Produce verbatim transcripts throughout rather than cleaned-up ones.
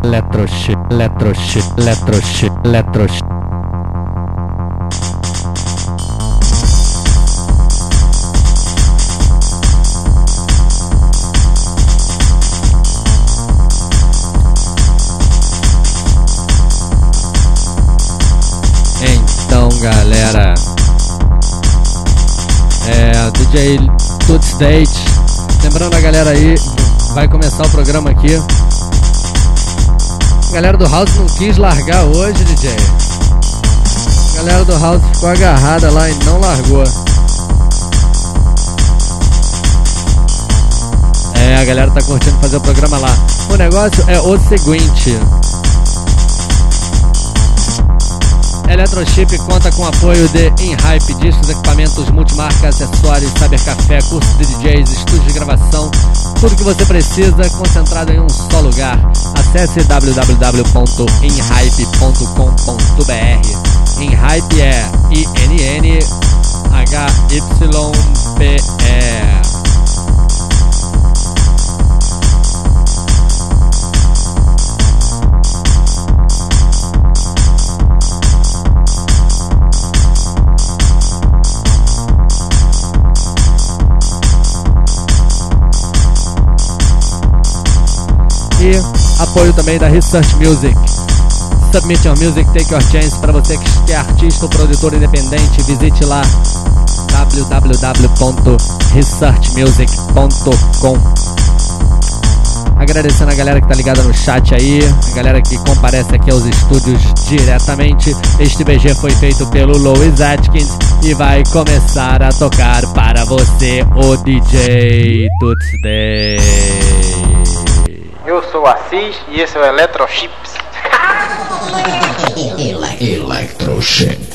Eletrochip, eletrochip, eletrochip, eletrochip. Então, galera, é D J Tuts Date. Lembrando a galera aí, vai começar o programa aqui. A galera do House não quis largar hoje, D J. A galera do House ficou agarrada lá e não largou. É, a galera tá curtindo fazer o programa lá. O negócio é o seguinte: Eletrochip conta com apoio de Enhype, discos, equipamentos, multimarca, acessórios, cybercafé, curso de D Js, estúdio de gravação, tudo que você precisa concentrado em um só lugar. Acesse w w w ponto enhype ponto com ponto b r. Enhype é I N N H Y P E. E apoio também da Research Music. Submit your music, take your chance. Para você que é artista ou produtor independente, visite lá w w w ponto research music ponto com. Agradecendo a galera que tá ligada no chat aí, a galera que comparece aqui aos estúdios diretamente. Este B G foi feito pelo Louis Atkins e vai começar a tocar para você o D J Tuts Day. Eu sou o Assis e esse é o Eletrochips. Eletrochip.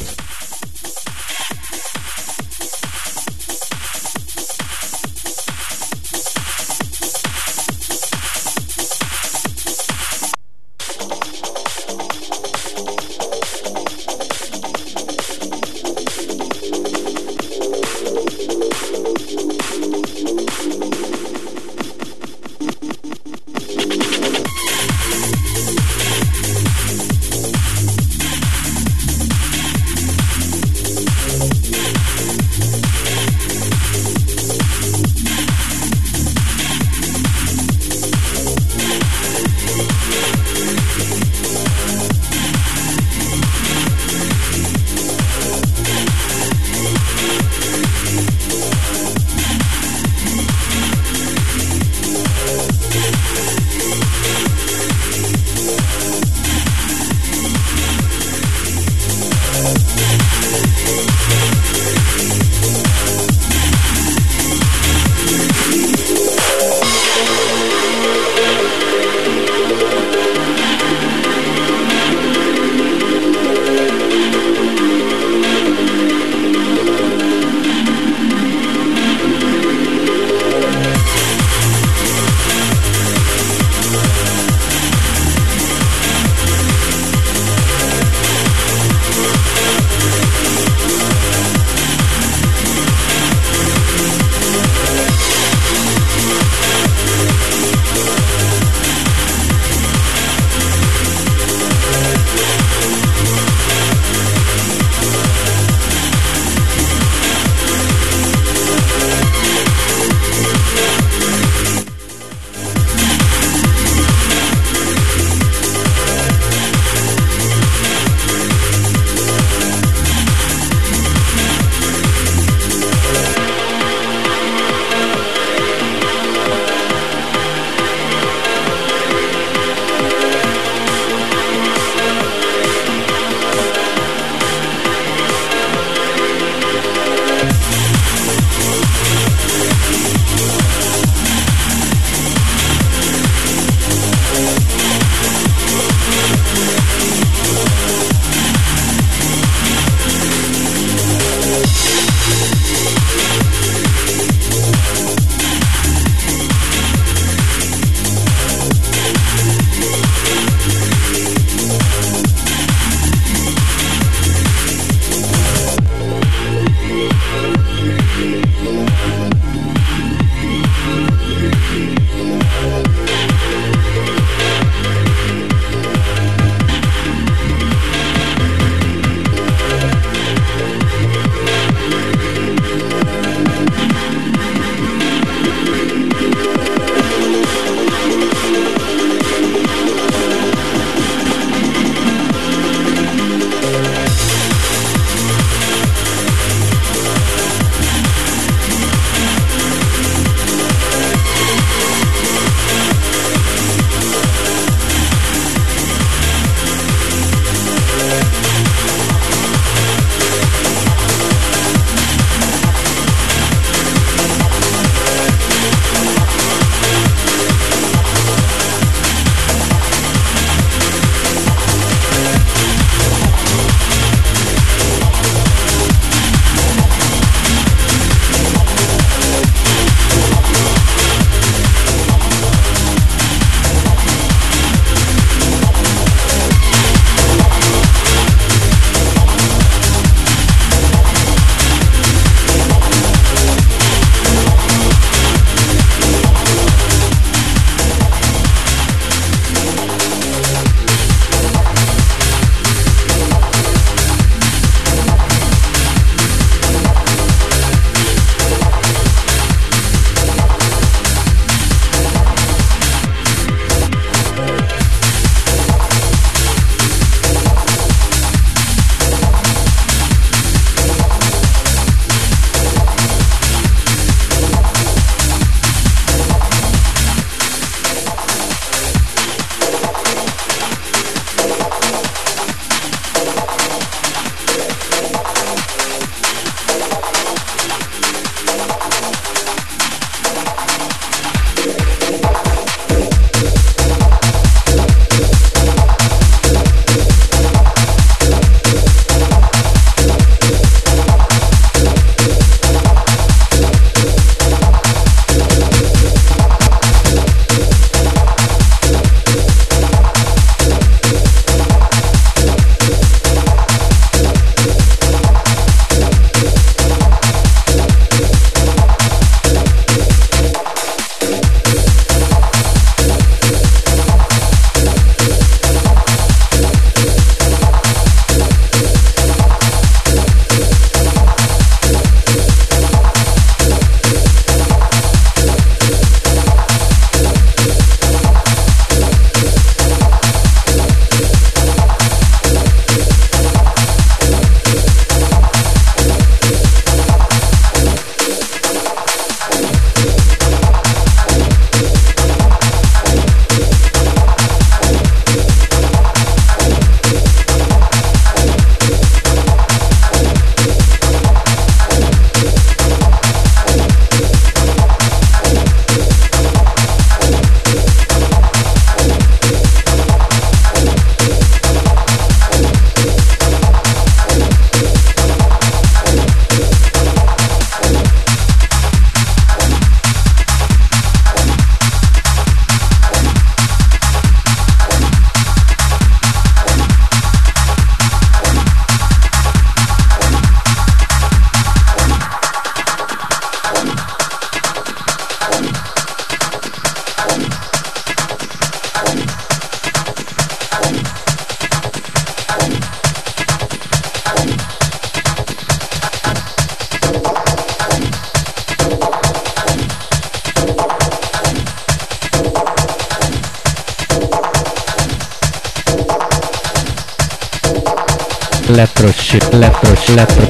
Electrochip, electro, electro.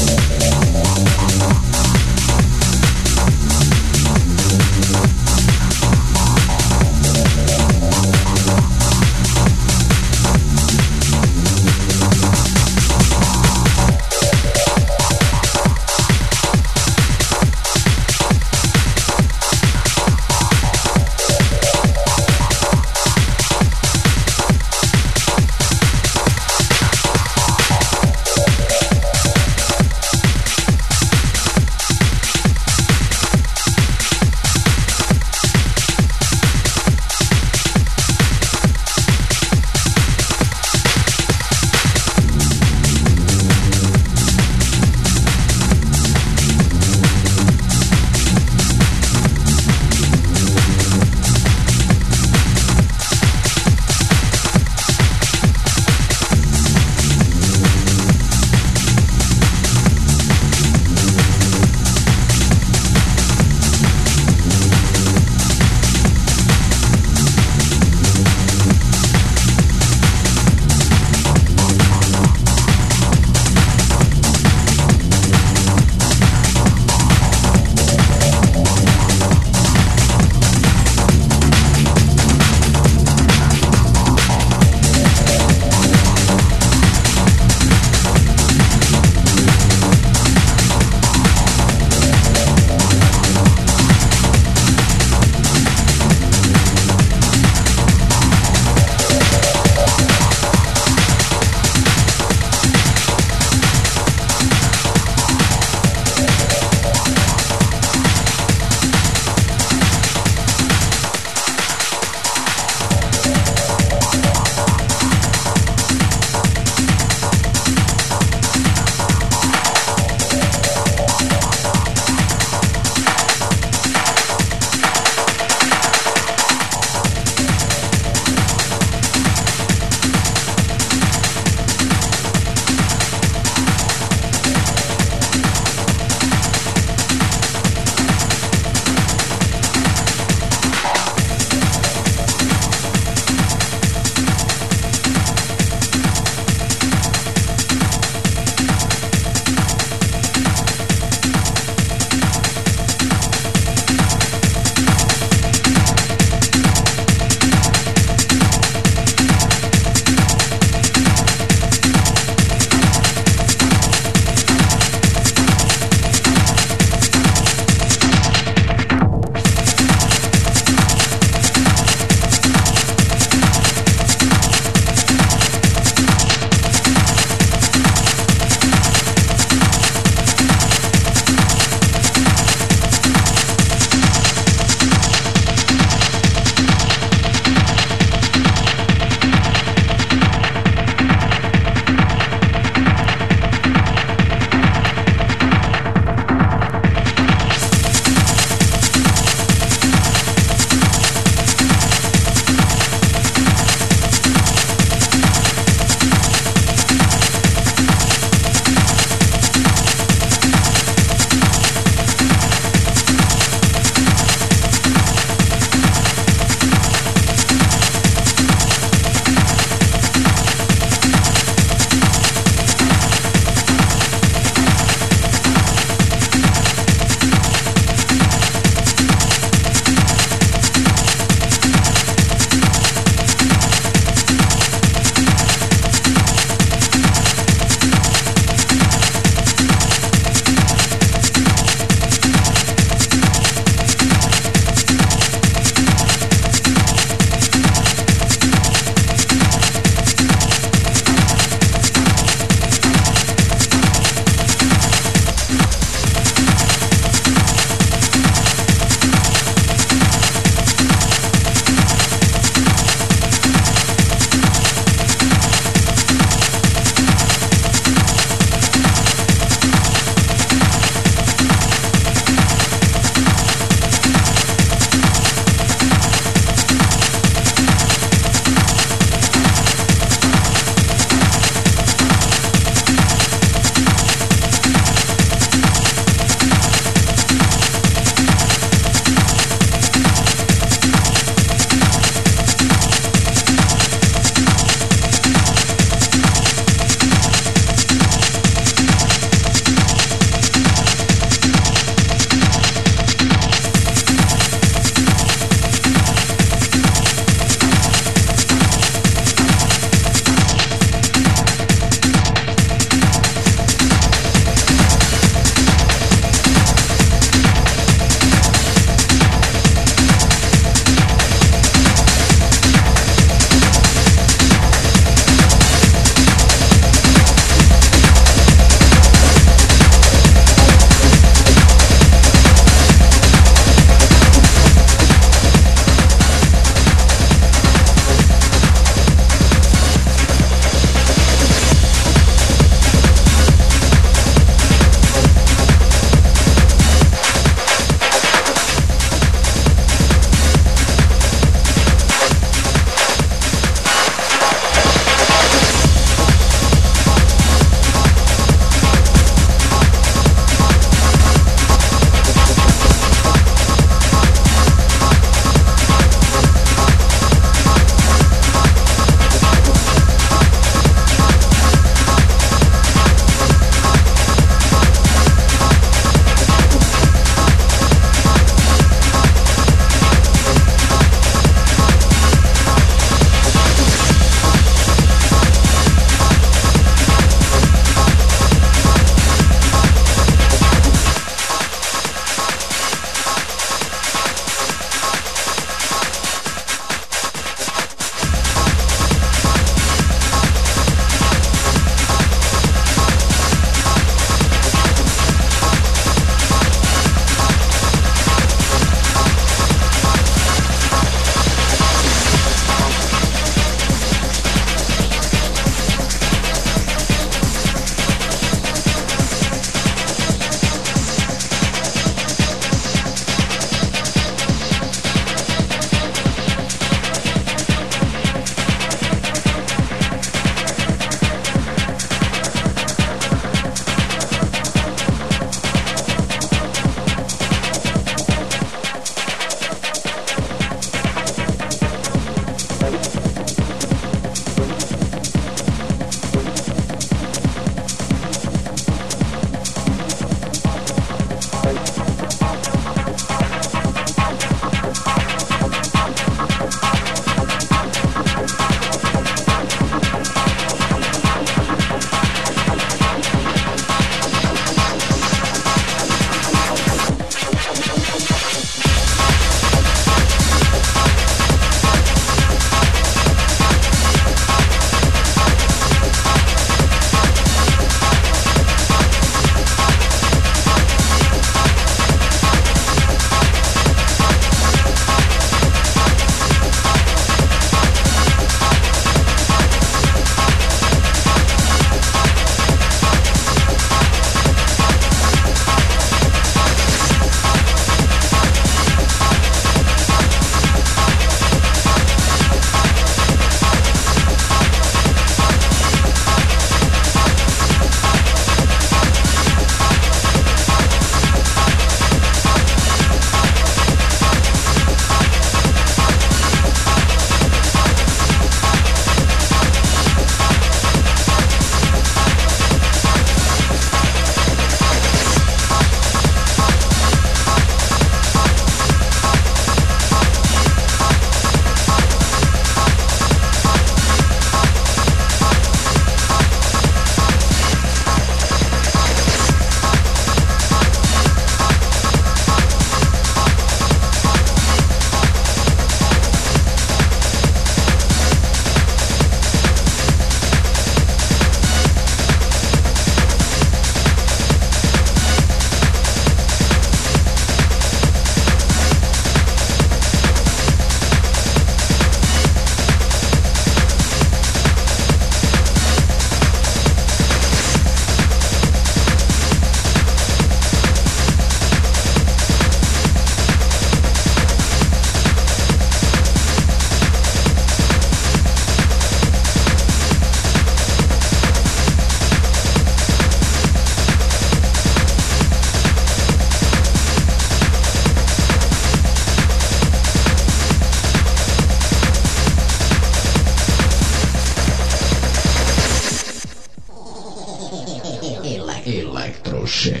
Electroshock.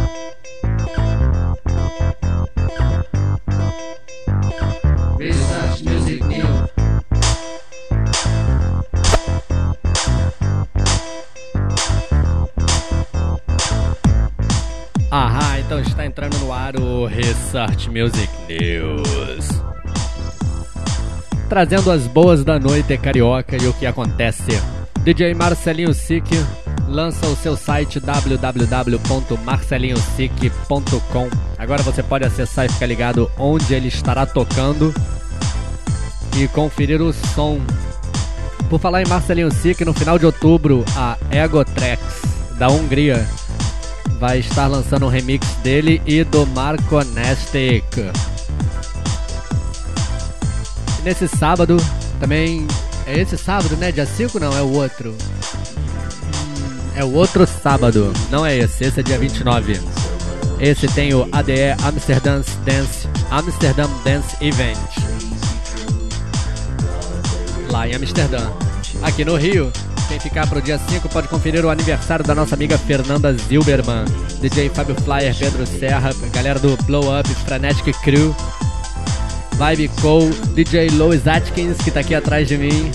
Research Music News. Ahá, então está entrando no ar o Research Music News, trazendo as boas da noite carioca e o que acontece. D J Marcelinho Sick lança o seu site w w w ponto marcelinho sick ponto com. Agora você pode acessar e ficar ligado onde ele estará tocando e conferir o som. Por falar em Marcelinho Sick, no final de outubro a Ego Tracks da Hungria vai estar lançando um remix dele e do Marco Nestic. E nesse sábado, também... É esse sábado, né? Dia cinco não, é o outro. Hum, é o outro sábado. Não é esse, esse é dia vinte e nove. Esse tem o A D E Amsterdam Dance, Amsterdam Dance Event. Lá em Amsterdã. Aqui no Rio, quem ficar pro dia cinco pode conferir o aniversário da nossa amiga Fernanda Zilberman, D J Fábio Flyer, Pedro Serra, galera do Blow Up, Frenetic Crew, Vibe Co, D J Lois Atkins, que tá aqui atrás de mim.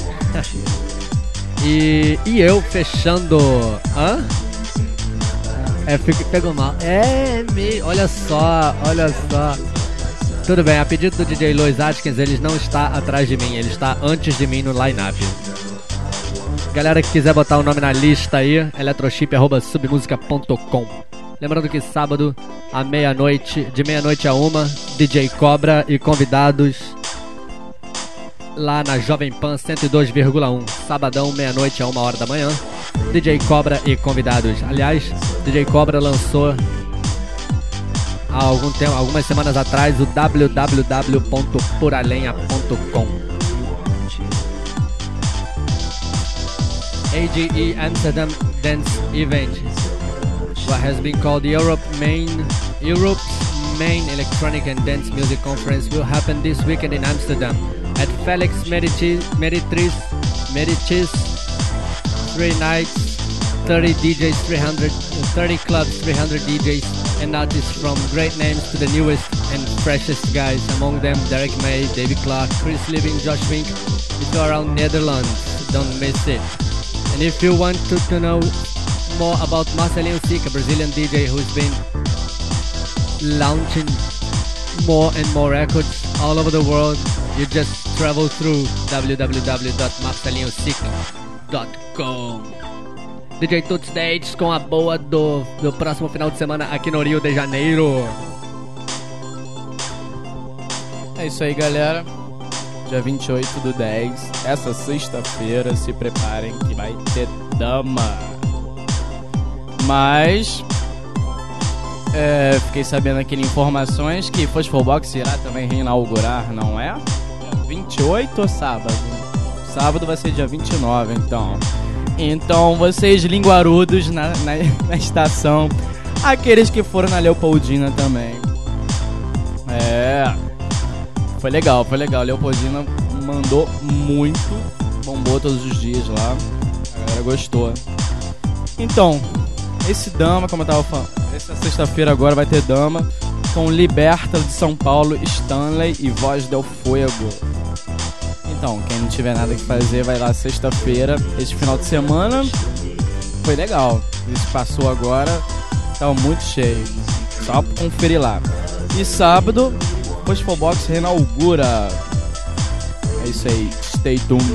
e, e eu fechando... Hã? É, fico, pegou mal. É, me, olha só, olha só. Tudo bem, a pedido do D J Lois Atkins, ele não está atrás de mim, ele está antes de mim no line-up. Galera que quiser botar o nome na lista aí, eletrochip arroba submusica ponto com. Lembrando que sábado, à meia-noite, de meia-noite a uma, D J Cobra e convidados lá na Jovem Pan cento e dois vírgula um. Sabadão, meia-noite a uma hora da manhã, D J Cobra e convidados. Aliás, D J Cobra lançou há algum tempo, algumas semanas atrás o w w w ponto puralenha ponto com. A G E Amsterdam Dance Event, what has been called the Europe main, Europe's main electronic and dance music conference, will happen this weekend in Amsterdam at Felix Medici, Medicis, Medicis, three nights, thirty D Js, three hundred, thirty clubs, three hundred D Js, and artists from great names to the newest and freshest guys, among them Derek May, David Clark, Chris Living, Josh Wink. If you're around Netherlands, don't miss it. And if you want to, to know more about Marcelinho Sick, a Brazilian D J who's been launching more and more records all over the world, you just travel through w w w dot marcelinho sick dot com. D J Toots Dates com a boa do, do próximo final de semana aqui no Rio de Janeiro. É isso aí, galera. Dia vinte e oito do dez, essa sexta-feira, se preparem que vai ter dama. Mas é, fiquei sabendo aqui em informações que Fosforbox irá também reinaugurar, não é? Dia vinte e oito ou sábado? Sábado vai ser dia vinte e nove, então. Então, vocês linguarudos na, na, na estação, aqueles que foram na Leopoldina também. É... Foi legal, foi legal. Leopoldina mandou muito, bombou todos os dias lá. A galera gostou. Então, esse Dama, como eu tava falando, essa sexta-feira agora vai ter Dama com Liberta de São Paulo, Stanley e Voz del Fuego. Então, quem não tiver nada que fazer, vai lá sexta-feira. Esse final de semana foi legal. Isso passou agora, tava muito cheio. Só pra conferir lá. E sábado, Fosforbox reinaugura. É isso aí, stay tuned.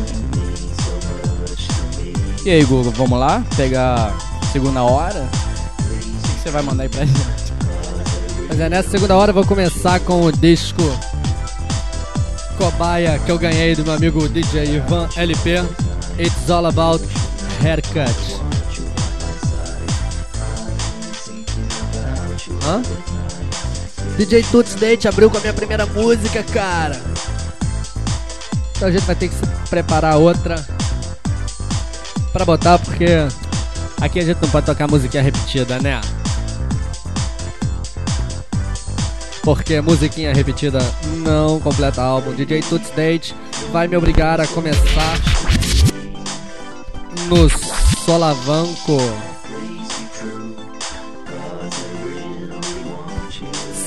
E aí, Google, vamos lá? Pegar segunda hora? O que você vai mandar aí pra gente? Mas é, nessa segunda hora eu vou começar com o disco Cobaia que eu ganhei do meu amigo D J Ivan L P. It's All About Haircut. Hã? D J Toots Date abriu com a minha primeira música, cara. Então a gente vai ter que preparar outra pra botar, porque aqui a gente não pode tocar musiquinha repetida, né? Porque musiquinha repetida não completa álbum. D J Toots Date vai me obrigar a começar no solavanco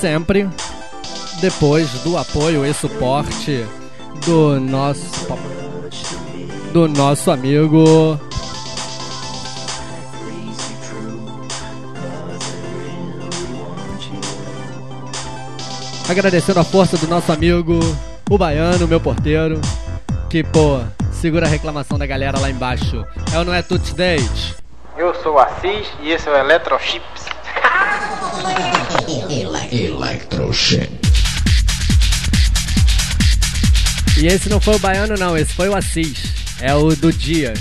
sempre, depois do apoio e suporte do nosso do nosso amigo agradecendo a força do nosso amigo o Baiano, meu porteiro, que pô, segura a reclamação da galera lá embaixo. É ou não é, Tuts Date? Eu sou o Assis e esse é o Electrochips. Electrochips. E esse não foi o Baiano não, esse foi o Assis. É o do dia.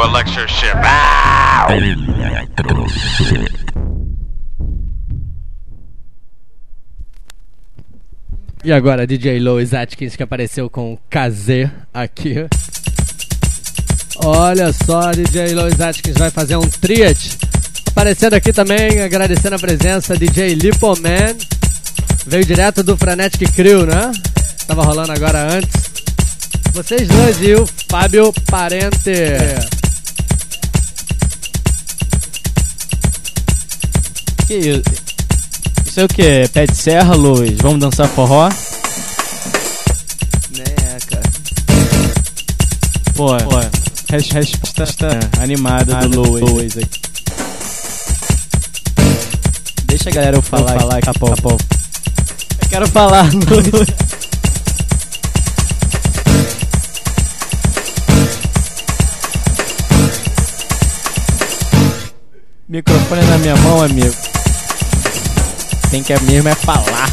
Electroship. Electroship. E agora, D J Lois Atkins, que apareceu com o K Z aqui. Olha só, D J Lois Atkins vai fazer um triad. Aparecendo aqui também, agradecendo a presença, D J Lipoman. Veio direto do Frenetic Crew, né? Tava rolando agora antes. Vocês dois e o Fábio Parente. Que isso? Isso é o que? Pé de serra, Luiz? Vamos dançar forró? Nem é, cara. Pô, pô. Resposta animada do Luiz aqui. Deixa a galera eu falar, eu falar capô. capô. Eu quero falar, Luiz. Microfone na minha mão, amigo. Tem que mesmo é falar.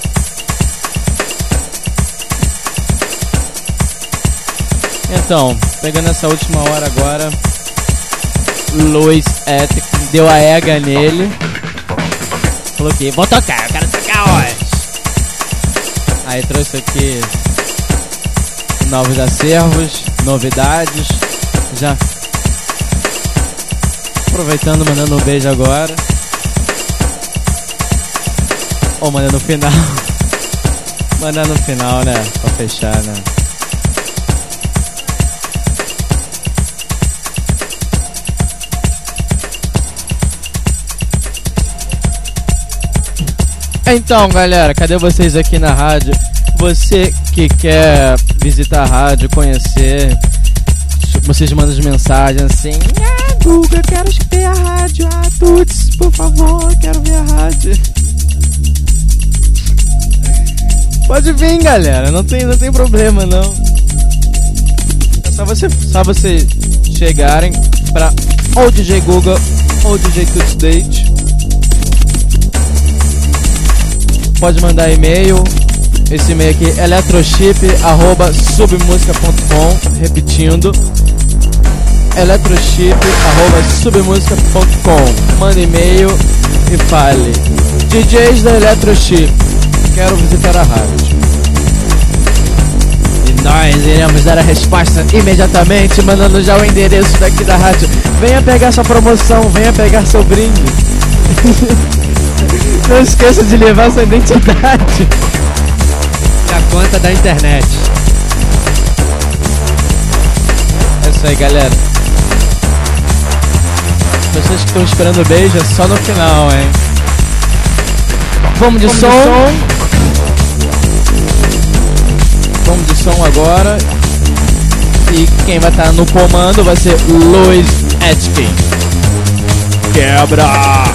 Então, pegando essa última hora agora, Luiz Atkins deu a ega nele. Falou que vou tocar, eu quero tocar hoje. Aí trouxe aqui novos acervos, novidades. Já aproveitando, mandando um beijo agora. Ou mandando no final. Mandando no final, né? Pra fechar, né? Então, galera, cadê vocês aqui na rádio? Você que quer visitar a rádio, conhecer, vocês mandam as mensagens assim: ah, Guga, eu quero ver a rádio. Ah, Tuts, por favor, eu quero ver a rádio. Pode vir, galera, não tem, não tem problema, não. É só você, só você chegarem pra ou D J Guga ou D J Tuts Date. Pode mandar e-mail. Esse e-mail aqui é eletrochip arroba submusica ponto com. Repetindo, eletrochip arroba submusica ponto com. Manda e-mail e fale: D Js da Eletrochip, quero visitar a rádio. E nós iremos dar a resposta imediatamente, mandando já o endereço daqui da rádio. Venha pegar sua promoção, venha pegar seu brinde. Não esqueça de levar sua identidade E a conta da internet. É isso aí, galera. Vocês que estão esperando o beijo, é só no final, hein? Vamos de Vamos som. De som. Vamos de som agora. E quem vai estar no comando vai ser Luiz Atkins. Quebra!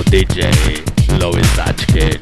D J Louis Atkins.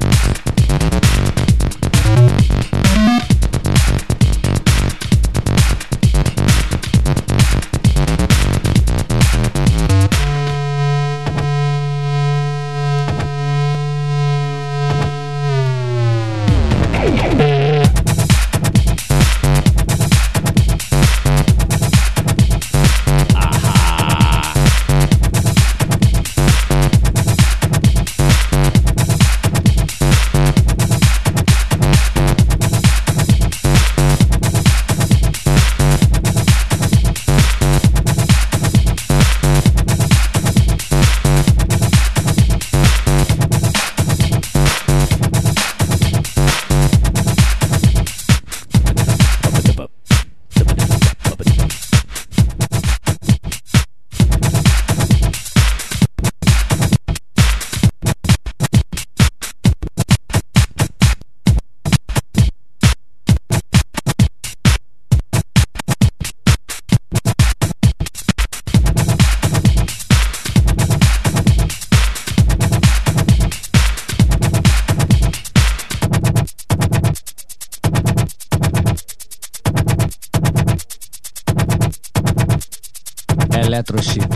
Electrochip.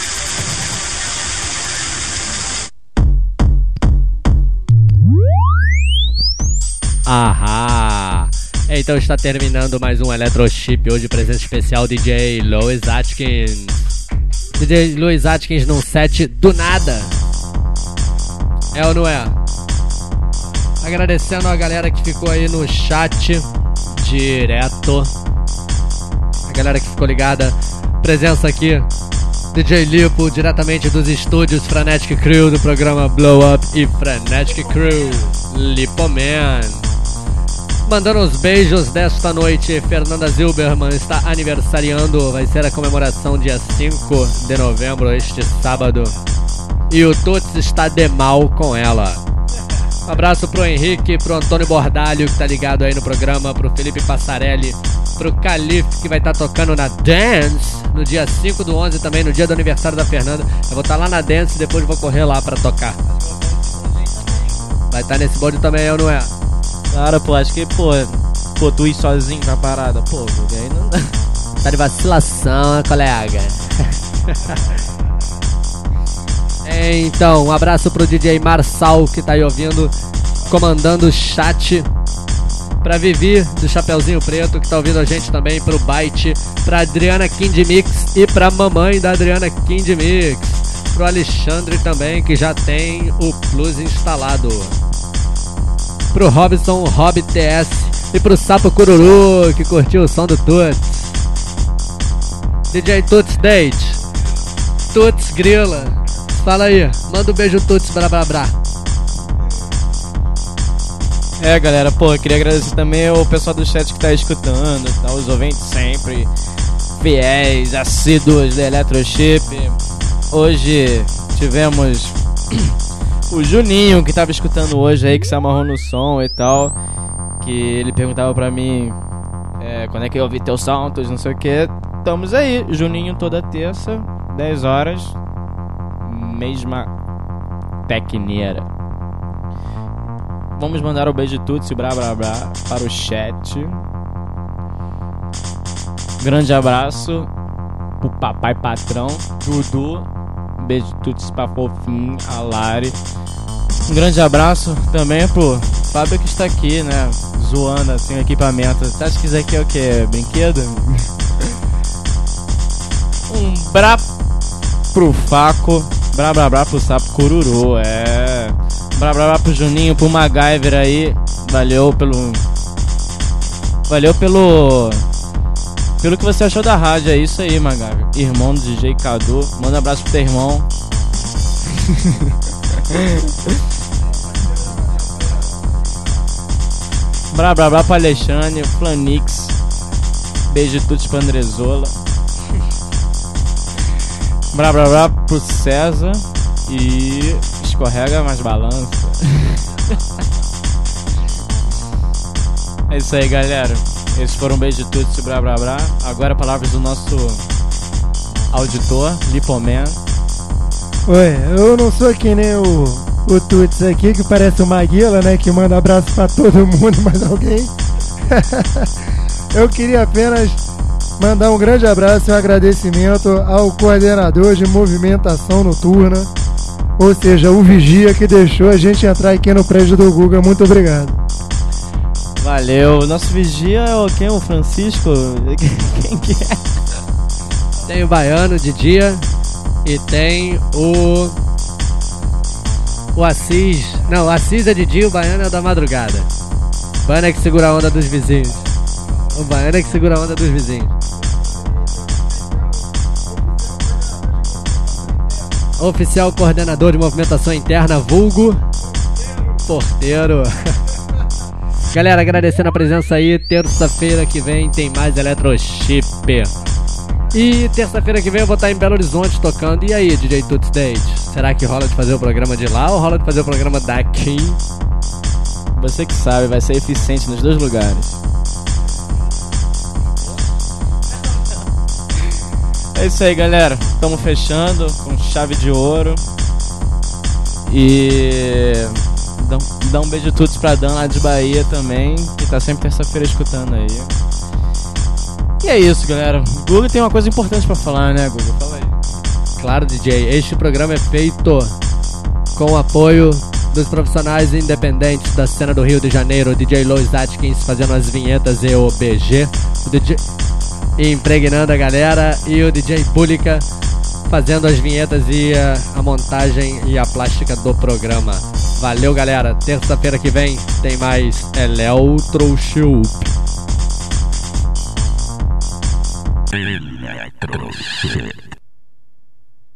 Ahá! Então está terminando mais um Electrochip, hoje presença especial D J Louis Atkins. D J Louis Atkins num set do nada. É ou não é? Agradecendo a galera que ficou aí no chat direto. A galera que ficou ligada. Presença aqui, D J Lipo, diretamente dos estúdios Frenetic Crew do programa Blow Up e Frenetic Crew, Lipo Man. Mandando os beijos desta noite, Fernanda Zilberman está aniversariando, vai ser a comemoração dia cinco de novembro, este sábado. E o Tuts está de mal com ela. Um abraço pro Henrique, pro Antônio Bordalho, que tá ligado aí no programa, pro Felipe Passarelli, pro Calif, que vai estar tá tocando na Dance no dia cinco do onze, também no dia do aniversário da Fernanda. Eu vou estar tá lá na Dance e depois vou correr lá pra tocar. Vai estar tá nesse bonde também, eu não é? Claro, pô, acho que, pô, pô, tu ir sozinho pra parada, pô, aí não dá. Tá de vacilação, colega. Então, um abraço pro D J Marçal, que tá aí ouvindo, comandando o chat. Pra Vivi, do Chapeuzinho Preto, que tá ouvindo a gente também, pro Byte, pra Adriana Kind Mix e pra mamãe da Adriana Kind Mix. Pro Alexandre também, que já tem o Plus instalado. Pro Robson Rob T S e pro Sapo Cururu, que curtiu o som do Tuts. D J Tuts Date, Tuts Grila, fala aí, manda um beijo Tuts, brá brá brá. É, galera, pô, eu queria agradecer também ao pessoal do chat que tá escutando, tá, os ouvintes sempre fiéis, assíduos da Electrochip. Hoje tivemos o Juninho, que tava escutando hoje aí, que se amarrou no som e tal, que ele perguntava pra mim é, quando é que eu ouvi teus saltos, não sei o que. Estamos aí, Juninho toda terça, dez horas, mesma tecneira. Vamos mandar o beijo de tudo, blá blá blá, para o chat. Grande abraço pro papai patrão, Dudu. Beijo de tudo pra fofinho, a Lari. Um grande abraço também pro Fábio, que está aqui, né, zoando assim o equipamento. Você acha que isso aqui é o que? Brinquedo? Um brá pro Faco, brá brá brá pro Sapo Cururu, é... Brá brá brá pro Juninho, pro MacGyver aí. Valeu pelo... Valeu pelo... Pelo que você achou da rádio, é isso aí, MacGyver. Irmão do D J Cadu, manda um abraço pro teu irmão. Brá brá brá pro Alexandre, Flanix. Beijo de tudo pra Andrezola. Brá brá brá pro César. E escorrega, mas balança. É isso aí, galera. Esses foram um beijo de tudo, blá blá blá. Agora palavras do nosso auditor, Lipoman. Oi, eu não sou que nem o, o Tuts aqui, que parece o Maguila, né? Que manda abraço pra todo mundo, mas alguém. Eu queria apenas mandar um grande abraço e um agradecimento ao coordenador de movimentação noturna, ou seja, o Vigia, que deixou a gente entrar aqui no prédio do Guga. Muito obrigado. Valeu. Nosso Vigia é o quem? O Francisco? Quem que é? Tem o Baiano de dia e tem o... O Assis. Não, o Assis é de dia, o Baiano é da madrugada. O Baiano é que segura a onda dos vizinhos. O Baiano é que segura a onda dos vizinhos. Oficial coordenador de movimentação interna, vulgo porteiro. Galera, agradecendo a presença aí. Terça-feira que vem tem mais Electrochip. E terça-feira que vem eu vou estar em Belo Horizonte tocando. E aí, D J Tuts Stage? Será que rola de fazer o programa de lá ou rola de fazer o programa daqui? Você que sabe, vai ser eficiente nos dois lugares. É isso aí, galera. Estamos fechando com chave de ouro. E dá, dá um beijo tudo pra Dan lá de Bahia também, que tá sempre terça-feira escutando aí. E é isso, galera. O Guga tem uma coisa importante pra falar, né, Guga? Fala aí. Claro, D J. Este programa é feito com o apoio dos profissionais independentes da cena do Rio de Janeiro. O D J Lois Atkins fazendo as vinhetas e o B G. O D J... impregnando a galera, e o D J Bulica fazendo as vinhetas e a, a montagem e a plástica do programa. Valeu, galera. Terça-feira que vem tem mais Electrochip. Electrochip.